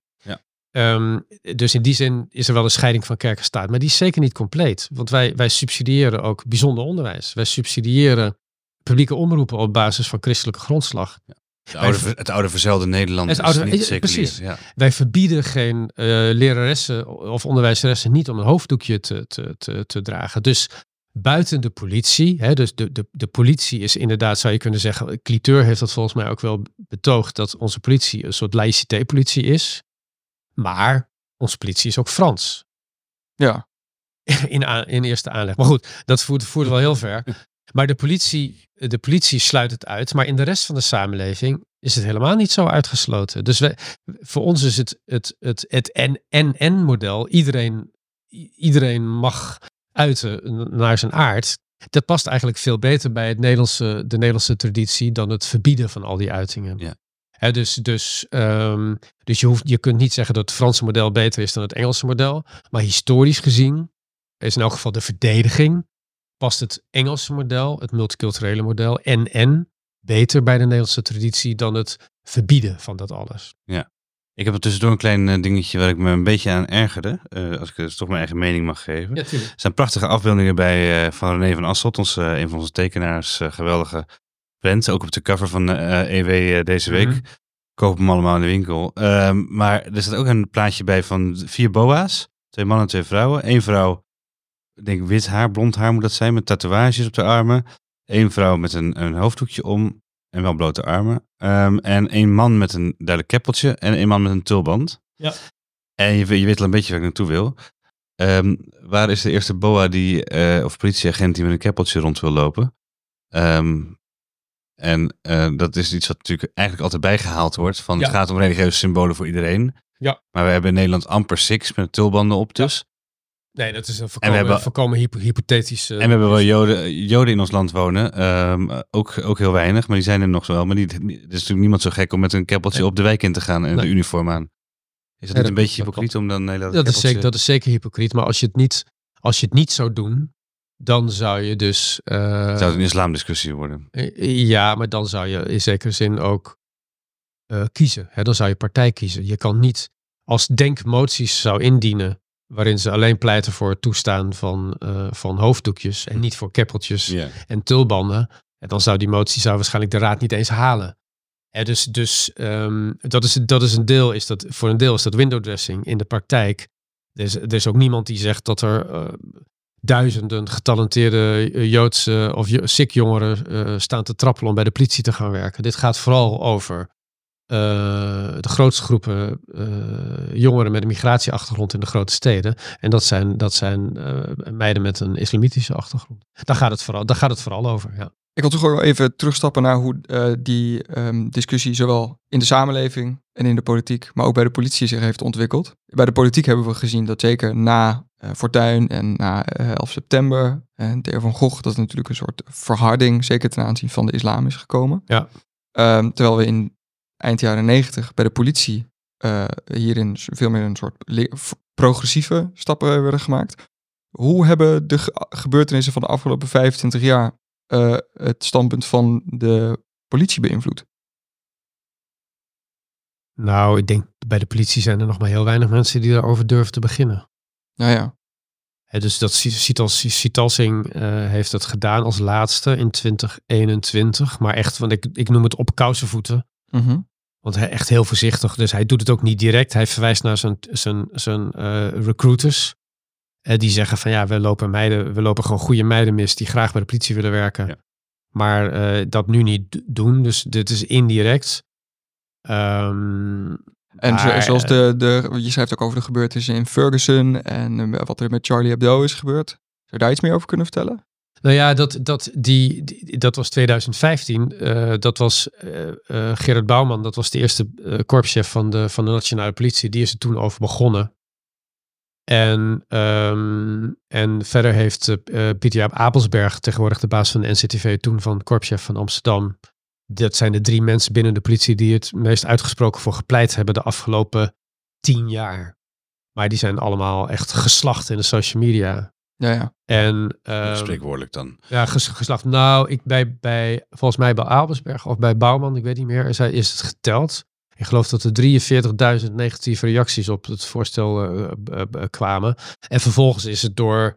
Um, dus in die zin is er wel een scheiding van kerk en staat. Maar die is zeker niet compleet. Want wij, wij subsidiëren ook bijzonder onderwijs. Wij subsidiëren publieke omroepen op basis van christelijke grondslag. Ja. Het, oude, wij, het oude verzelde Nederland het is oude, niet seculier. Precies. Ja. Wij verbieden geen uh, leraressen of onderwijzeressen niet om een hoofddoekje te, te, te, te dragen. Dus buiten de politie, hè, dus de, de, de politie is inderdaad, zou je kunnen zeggen, Cliteur heeft dat volgens mij ook wel betoogd, dat onze politie een soort laïcité-politie is. Maar onze politie is ook Frans. Ja. In, in eerste aanleg. Maar goed, dat voert, voert wel heel ver. Maar de politie, de politie sluit het uit. Maar in de rest van de samenleving is het helemaal niet zo uitgesloten. Dus wij, voor ons is het het, het, het en en model. Iedereen, iedereen mag uiten naar zijn aard. Dat past eigenlijk veel beter bij het Nederlandse, de Nederlandse traditie dan het verbieden van al die uitingen. Ja. He, dus dus, um, dus je, hoeft, je kunt niet zeggen dat het Franse model beter is dan het Engelse model. Maar historisch gezien is in elk geval de verdediging. Past het Engelse model, het multiculturele model, en en beter bij de Nederlandse traditie dan het verbieden van dat alles. Ja, ik heb er tussendoor een klein uh, dingetje waar ik me een beetje aan ergerde. Uh, als ik dus toch mijn eigen mening mag geven. Ja, er zijn prachtige afbeeldingen bij uh, van René van Asselt, ons, uh, een van onze tekenaars, uh, geweldige prent. Ook op de cover van uh, E W uh, deze week. Mm-hmm. Koop hem allemaal in de winkel. Uh, maar er staat ook een plaatje bij van vier boa's. Twee mannen en twee vrouwen. Eén vrouw, ik denk wit haar, blond haar moet dat zijn, met tatoeages op de armen. Eén vrouw met een, een hoofddoekje om en wel blote armen. Um, en één man met een duidelijk keppeltje en één man met een tulband. Ja. En je, je weet al een beetje waar ik naartoe wil. Um, waar is de eerste boa die, uh, of politieagent die met een keppeltje rond wil lopen? Um, En uh, dat is iets wat natuurlijk eigenlijk altijd bijgehaald wordt. Van ja. Het gaat om religieuze symbolen voor iedereen. Ja. Maar we hebben in Nederland amper Sikhs met tulbanden op dus. Ja. Nee, dat is een voorkomen, hebben, voorkomen hypo, hypothetisch. Uh, en we hebben wel joden, joden in ons land wonen. Um, ook, ook heel weinig, maar die zijn er nog wel. Maar die, het is natuurlijk niemand zo gek om met een keppeltje nee. op de wijk in te gaan en nee. een uniform aan. Is dat nee, niet een beetje hypocriet om dan... Nee, dat, dat, is zeker, dat is zeker hypocriet. Maar als je het niet, als je het niet zou doen, dan zou je dus... Uh, zou het een islamdiscussie worden? Ja, maar dan zou je in zekere zin ook uh, kiezen. Hè? Dan zou je partij kiezen. Je kan niet, als Denk moties zou indienen, waarin ze alleen pleiten voor het toestaan van, uh, van hoofddoekjes en niet voor keppeltjes yeah. en tulbanden, en dan zou die motie zou waarschijnlijk de raad niet eens halen. Hè, dus dus um, dat, is, dat is een deel, is dat, voor een deel is dat window dressing in de praktijk. Er is, er is ook niemand die zegt dat er... Uh, duizenden getalenteerde Joodse of Sikh jongeren uh, staan te trappelen om bij de politie te gaan werken. Dit gaat vooral over uh, de grootste groepen uh, jongeren met een migratieachtergrond in de grote steden. En dat zijn, dat zijn uh, meiden met een islamitische achtergrond. Daar gaat het vooral, daar gaat het vooral over, ja. Ik wil toch wel even terugstappen naar hoe uh, die um, discussie zowel in de samenleving en in de politiek, maar ook bij de politie zich heeft ontwikkeld. Bij de politiek hebben we gezien dat zeker na uh, Fortuyn en na uh, elf september en Theo van Gogh, dat natuurlijk een soort verharding, zeker ten aanzien van de islam, is gekomen. Ja. Um, terwijl we in eind jaren negentig bij de politie uh, hierin veel meer een soort le- progressieve stappen werden gemaakt. Hoe hebben de ge- gebeurtenissen van de afgelopen vijfentwintig jaar Uh, het standpunt van de politie beïnvloed? Nou, ik denk bij de politie zijn er nog maar heel weinig mensen die daarover durven te beginnen. Nou ja. He, dus dat Sitalsing uh, heeft het gedaan als laatste in twintig eenentwintig. Maar echt, want ik, ik noem het op kousenvoeten. Mm-hmm. Want hij echt heel voorzichtig. Dus hij doet het ook niet direct. Hij verwijst naar zijn, zijn, zijn uh, recruiters. Uh, die zeggen van ja, we lopen meiden, we lopen gewoon goede meiden mis die graag bij de politie willen werken. Ja. Maar uh, dat nu niet doen. Dus dit is indirect. Um, en maar, zoals de, de, je schrijft ook over de gebeurtenissen in Ferguson en uh, wat er met Charlie Hebdo is gebeurd. Zou je daar iets meer over kunnen vertellen? Nou ja, dat, dat, die, die, dat was twintig vijftien. Uh, dat was uh, uh, Gerard Bouwman, dat was de eerste uh, korpschef van de, van de nationale politie. Die is er toen over begonnen. En, um, en verder heeft uh, Pieter Jaap Abelsberg, tegenwoordig de baas van de N C T V, toen van korpschef van Amsterdam. Dat zijn de drie mensen binnen de politie die het meest uitgesproken voor gepleit hebben de afgelopen tien jaar. Maar die zijn allemaal echt geslacht in de social media. Ja, ja. En, um, spreekwoordelijk dan. Ja, ges, geslacht. Nou, ik bij, bij, volgens mij bij Abelsberg of bij Bouwman, ik weet niet meer, is, is het geteld. Ik geloof dat er drieënveertigduizend negatieve reacties op het voorstel uh, uh, uh, kwamen. En vervolgens is het door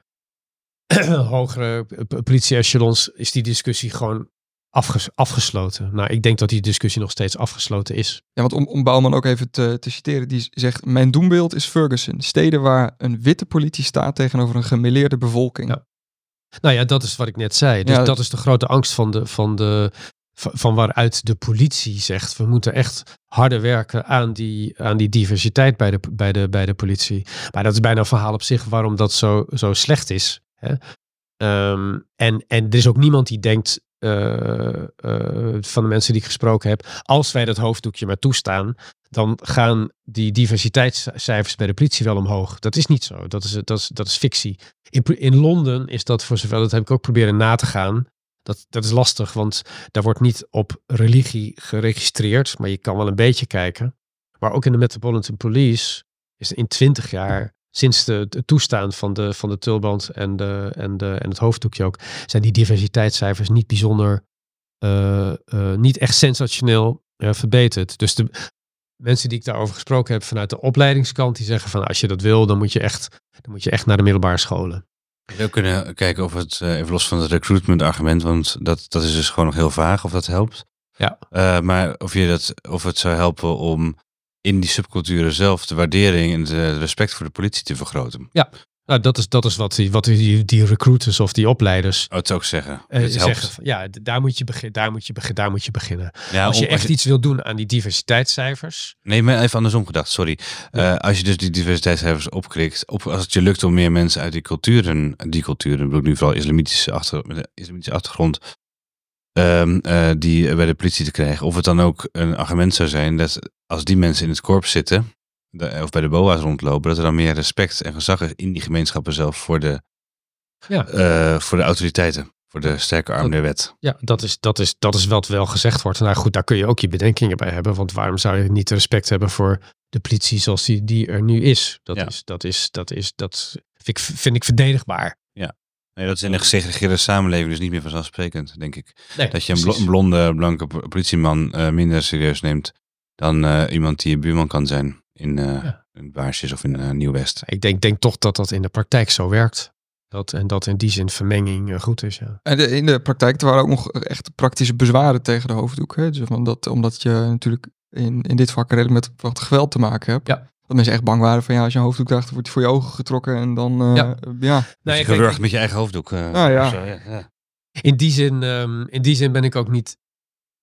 hogere politie-echelons is die discussie gewoon afges- afgesloten. Nou, ik denk dat die discussie nog steeds afgesloten is. Ja, want om, om Bouwman ook even te, te citeren, die zegt: mijn doembeeld is Ferguson. Steden waar een witte politie staat tegenover een gemêleerde bevolking. Ja. Nou ja, dat is wat ik net zei. Dus ja, dat is de grote angst van de... Van de van waaruit de politie zegt, we moeten echt harder werken aan die, aan die diversiteit bij de, bij, de, bij de politie. Maar dat is bijna een verhaal op zich waarom dat zo, zo slecht is. Hè? Um, en, en er is ook niemand die denkt, uh, uh, van de mensen die ik gesproken heb, als wij dat hoofddoekje maar toestaan, dan gaan die diversiteitscijfers bij de politie wel omhoog. Dat is niet zo. Dat is, dat is, dat is fictie. In, in Londen is dat, voor zover, dat heb ik ook proberen na te gaan. Dat, dat is lastig, want daar wordt niet op religie geregistreerd, maar je kan wel een beetje kijken. Maar ook in de Metropolitan Police is in twintig jaar, sinds de, de toestaan van de, van de tulband en, de, en, de, en het hoofddoekje ook, zijn die diversiteitscijfers niet bijzonder, uh, uh, niet echt sensationeel uh, verbeterd. Dus de mensen die ik daarover gesproken heb vanuit de opleidingskant, die zeggen van als je dat wil, dan moet je echt, dan moet je echt naar de middelbare scholen. We kunnen kijken of het, uh, even los van het recruitment argument, want dat, dat is dus gewoon nog heel vaag of dat helpt. Ja. Uh, maar of, je dat, of het zou helpen om in die subculturen zelf de waardering en de respect voor de politie te vergroten. Ja, nou, dat is, dat is wat, die, wat die, die recruiters of die opleiders oh, het zou ook zeggen. Uh, het helpt. zeggen. Ja, daar moet je beginnen. Daar moet je, begin, daar moet je beginnen. Ja, als je om, echt als je... iets wil doen aan die diversiteitscijfers. Nee, maar even andersom gedacht, sorry. Ja. Uh, als je dus die diversiteitscijfers opkrikt, op, als het je lukt om meer mensen uit die culturen, die culturen, bedoel ik nu vooral islamitische, achter, met een islamitische achtergrond, um, uh, die bij de politie te krijgen. Of het dan ook een argument zou zijn dat als die mensen in het korps zitten, de, of bij de B O A's rondlopen, dat er dan meer respect en gezag is in die gemeenschappen zelf voor de, ja. uh, voor de autoriteiten. Voor de sterke arm der wet. Ja, dat is, dat, is, dat is wat wel gezegd wordt. Nou goed, daar kun je ook je bedenkingen bij hebben. Want waarom zou je niet respect hebben voor de politie zoals die, die er nu is? Dat, ja. is, dat, is, dat, is, dat vind ik, vind ik verdedigbaar. Ja, nee, dat is in een gesegregeerde samenleving dus niet meer vanzelfsprekend, denk ik. Nee, dat je een, bl- een blonde, blanke politieman uh, minder serieus neemt dan uh, iemand die je buurman kan zijn in, uh, ja. in Baarsjes of in uh, Nieuw-West. Ik denk, denk toch dat dat in de praktijk zo werkt. Dat, en dat in die zin vermenging uh, goed is, ja. En de, in de praktijk er waren ook nog echt praktische bezwaren tegen de hoofddoek. Hè? Dus omdat, omdat je natuurlijk in, in dit vak redelijk met wat geweld te maken hebt. Ja. Dat mensen echt bang waren van ja, als je een hoofddoek draagt, dan wordt je voor je ogen getrokken en dan uh, ja. ja. Nee, je gewurgd met je eigen hoofddoek. Uh, ah, ja. Zo, ja, ja. In die zin, um, in die zin ben ik ook niet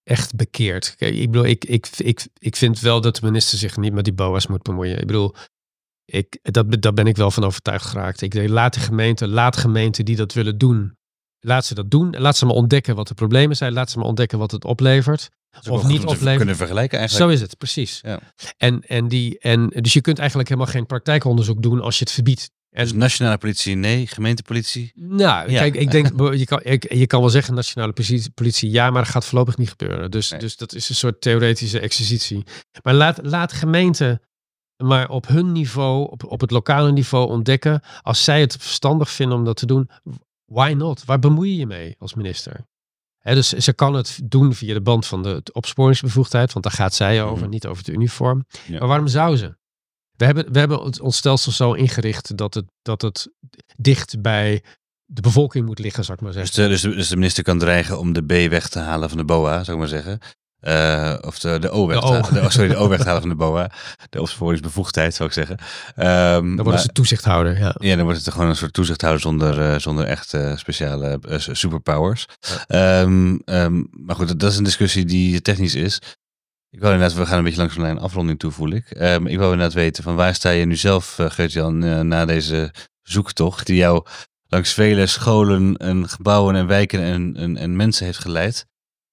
echt bekeerd. Kijk, ik bedoel, ik, ik, ik, ik vind wel dat de minister zich niet met die B O A's moet bemoeien. Ik bedoel, ik, dat, daar ben ik wel van overtuigd geraakt. Ik denk, laat de gemeente, laat gemeenten die dat willen doen, laat ze dat doen. Laat ze maar ontdekken wat de problemen zijn. Laat ze maar ontdekken wat het oplevert. Of niet oplevert. Kunnen vergelijken eigenlijk. Zo is het, precies. Ja. En, en die, en, dus je kunt eigenlijk helemaal geen praktijkonderzoek doen als je het verbiedt. En, dus nationale politie nee, gemeentepolitie? Nou, ja. Kijk, ik denk, je kan, ik, je kan wel zeggen nationale politie, politie ja, maar dat gaat voorlopig niet gebeuren. Dus, nee. dus dat is een soort theoretische exercitie. Maar laat, laat gemeenten maar op hun niveau, op, op het lokale niveau ontdekken. Als zij het verstandig vinden om dat te doen, why not? Waar bemoei je je mee als minister? He, dus ze kan het doen via de band van de opsporingsbevoegdheid, want daar gaat zij over, mm. niet over het uniform. Ja. Maar waarom zou ze? We hebben, we hebben ons stelsel zo ingericht dat het, dat het dicht bij de bevolking moet liggen, zou ik maar zeggen. Dus de, dus, de, dus de minister kan dreigen om de B weg te halen van de B O A, zou ik maar zeggen. Uh, of de, de O weg te halen. De, sorry, de O weg te halen van de B O A. De opsporingsbevoegdheid, zou ik zeggen. Um, dan worden ze toezichthouder, ja. Ja, dan wordt het gewoon een soort toezichthouder zonder, uh, zonder echt uh, speciale uh, superpowers. Ja. Um, um, maar goed, dat is een discussie die technisch is. Ik wil inderdaad, we gaan een beetje langs een afronding toe, voel ik. Um, ik wil inderdaad weten, van waar sta je nu zelf, uh, Geert-Jan, uh, na deze zoektocht die jou langs vele scholen en gebouwen en wijken en, en, en mensen heeft geleid?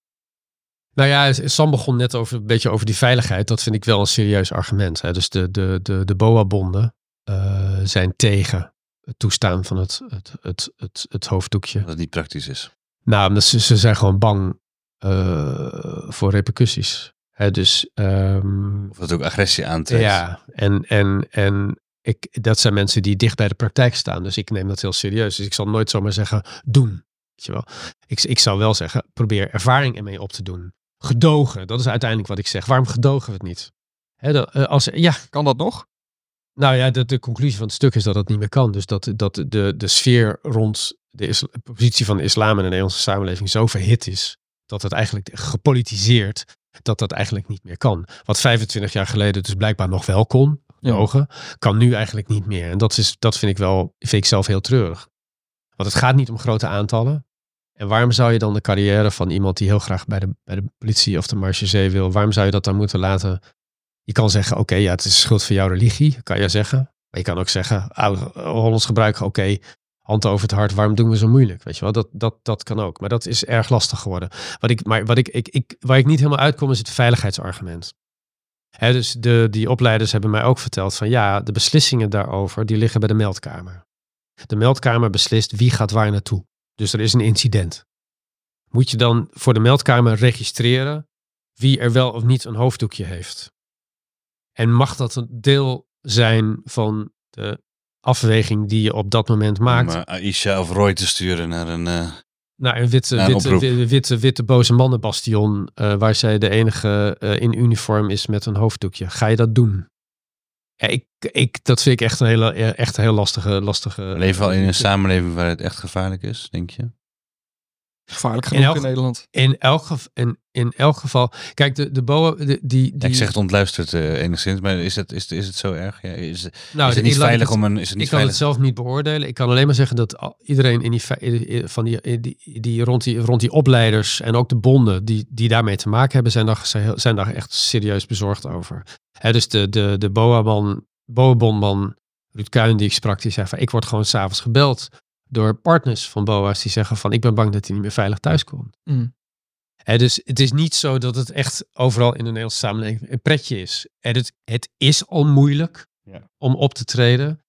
Nou ja, Sam begon net over een beetje over die veiligheid. Dat vind ik wel een serieus argument. Hè. Dus de, de, de, de B O A-bonden uh, zijn tegen het toestaan van het, het, het, het, het hoofddoekje. Dat het niet praktisch is. Nou, omdat ze, ze zijn gewoon bang uh, voor repercussies. Hè, dus, um, of dat ook agressie aantrekt. Ja, en, en, en ik, dat zijn mensen die dicht bij de praktijk staan. Dus ik neem dat heel serieus. Dus ik zal nooit zomaar zeggen, doen. Weet je wel. Ik, ik zou wel zeggen, probeer ervaring ermee op te doen. Gedogen, dat is uiteindelijk wat ik zeg. Waarom gedogen we het niet? He, dat, uh, als, ja. Kan dat nog? Nou ja, de, de conclusie van het stuk is dat het niet meer kan. Dus dat, dat de, de sfeer rond de isla, positie van de islam in de Nederlandse samenleving zo verhit is, dat het eigenlijk gepolitiseerd, dat dat eigenlijk niet meer kan. Wat vijfentwintig jaar geleden dus blijkbaar nog wel kon, gedogen, ja. kan nu eigenlijk niet meer. En dat, is, dat vind ik wel, vind ik zelf heel treurig. Want het gaat niet om grote aantallen. En waarom zou je dan de carrière van iemand die heel graag bij de, bij de politie of de marechaussee wil, waarom zou je dat dan moeten laten? Je kan zeggen, oké, okay, ja, het is schuld van jouw religie, kan je zeggen. Maar je kan ook zeggen, oud-Hollands gebruiken, oké, okay, hand over het hart, waarom doen we zo moeilijk? Weet je wel, dat, dat, dat kan ook. Maar dat is erg lastig geworden. Wat ik, maar wat ik, ik, ik, waar ik niet helemaal uitkom is het veiligheidsargument. Hè, dus de, die opleiders hebben mij ook verteld van ja, de beslissingen daarover, die liggen bij de meldkamer. De meldkamer beslist wie gaat waar naartoe. Dus er is een incident. Moet je dan voor de meldkamer registreren wie er wel of niet een hoofddoekje heeft? En mag dat een deel zijn van de afweging die je op dat moment maakt? Om uh, Aisha of Roy te sturen naar een... Uh, naar een witte, naar een witte, witte, witte, witte boze mannenbastion uh, waar zij de enige uh, in uniform is met een hoofddoekje. Ga je dat doen? Ja, ik, ik, dat vind ik echt een hele, echt een heel lastige... lastige we leven al in een samenleving waar het echt gevaarlijk is, denk je? Gevaarlijk genoeg in, elk, in Nederland. In elk, in, in elk geval... Kijk, de, de B O A... Die, die, ja, ik zeg het ontluisterd uh, enigszins, maar is het, is, is het zo erg? Ja, is, nou, is het niet veilig het, om een... Is het niet ik kan veilig? het zelf niet beoordelen. Ik kan alleen maar zeggen dat iedereen in die, van die, die, die, rond, die rond die opleiders en ook de bonden die, die daarmee te maken hebben, zijn daar, zijn daar echt serieus bezorgd over. He, dus de, de, de B O A-man, B O A-bondman Ruud Kuin die ik sprak, die zei van ik word gewoon 's avonds gebeld door partners van B O A's die zeggen van ik ben bang dat hij niet meer veilig thuis komt. Mm. He, dus het is niet zo dat het echt overal in de Nederlandse samenleving een pretje is. En het, het is al moeilijk ja. om op te treden.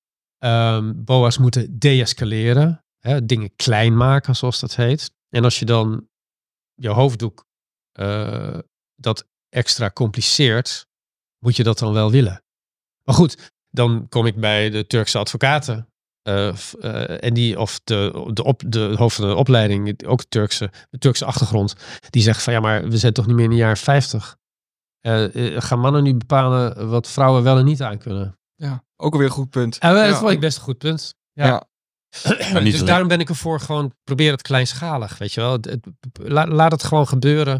Um, B O A's moeten deescaleren, hè, dingen klein maken zoals dat heet. En als je dan je hoofddoek uh, dat extra compliceert, moet je dat dan wel willen. Maar goed, dan kom ik bij de Turkse advocaten. Uh, uh, en die, of de, de, op, de hoofd van de opleiding, ook de Turkse, de Turkse achtergrond, die zegt van ja, maar we zijn toch niet meer in de jaren vijftig. Uh, uh, gaan mannen nu bepalen wat vrouwen wel en niet aan kunnen? Ja, ook alweer een goed punt. Uh, dat ja. vond ik best een goed punt. Ja. ja. dus alleen. Daarom ben ik ervoor gewoon, probeer het kleinschalig, weet je wel. Het, het, la, laat het gewoon gebeuren.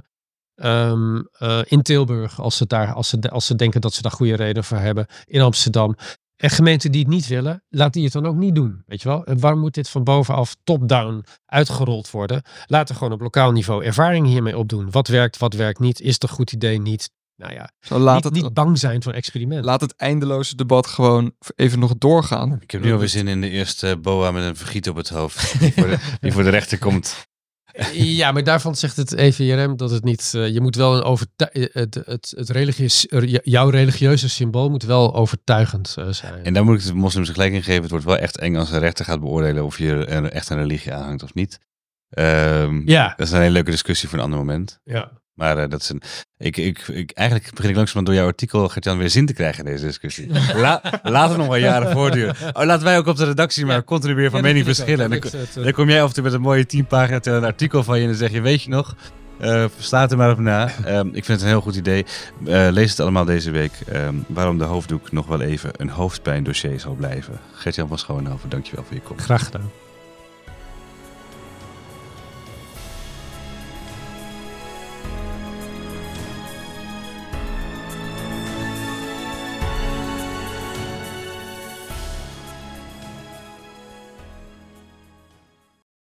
Um, uh, in Tilburg, als ze, daar, als, ze, als ze denken dat ze daar goede reden voor hebben. In Amsterdam. En gemeenten die het niet willen, laat die het dan ook niet doen. Weet je wel? En waarom moet dit van bovenaf top-down uitgerold worden? Laat er gewoon op lokaal niveau ervaring hiermee opdoen. Wat werkt, wat werkt niet? Is het een goed idee? Niet. Nou ja, Zo laat niet, het, niet bang zijn voor experiment. Laat het eindeloze debat gewoon even nog doorgaan. Ik heb nu alweer zin in de eerste boa met een vergiet op het hoofd. Die voor de, die voor de rechter komt. Ja, maar daarvan zegt het E V R M dat het niet... Uh, je moet wel een overtuigend... Het, het, het religieus, jouw religieuze symbool moet wel overtuigend uh, zijn. En daar moet ik de moslims gelijk in geven. Het wordt wel echt eng als een rechter gaat beoordelen of je er echt een religie aanhangt of niet. Um, ja. Dat is een hele leuke discussie voor een ander moment. Ja. Maar uh, dat is een... Ik, ik, ik, eigenlijk begin ik langzaam door jouw artikel, Gert-Jan, weer zin te krijgen in deze discussie. La, laat het nog wel jaren voortduren. Oh, laten wij ook op de redactie maar ja. continu weer van ja, mening verschillen. En dan, het, uh... dan kom jij af en toe met een mooie tien pagina een artikel van je en dan zeg je, weet je nog, uh, slaat er maar op na. Um, ik vind het een heel goed idee. Uh, lees het allemaal deze week. Um, waarom de hoofddoek nog wel even een hoofdpijndossier zal blijven. Gert-Jan van Schoonhoven, dankjewel voor je komst. Graag gedaan.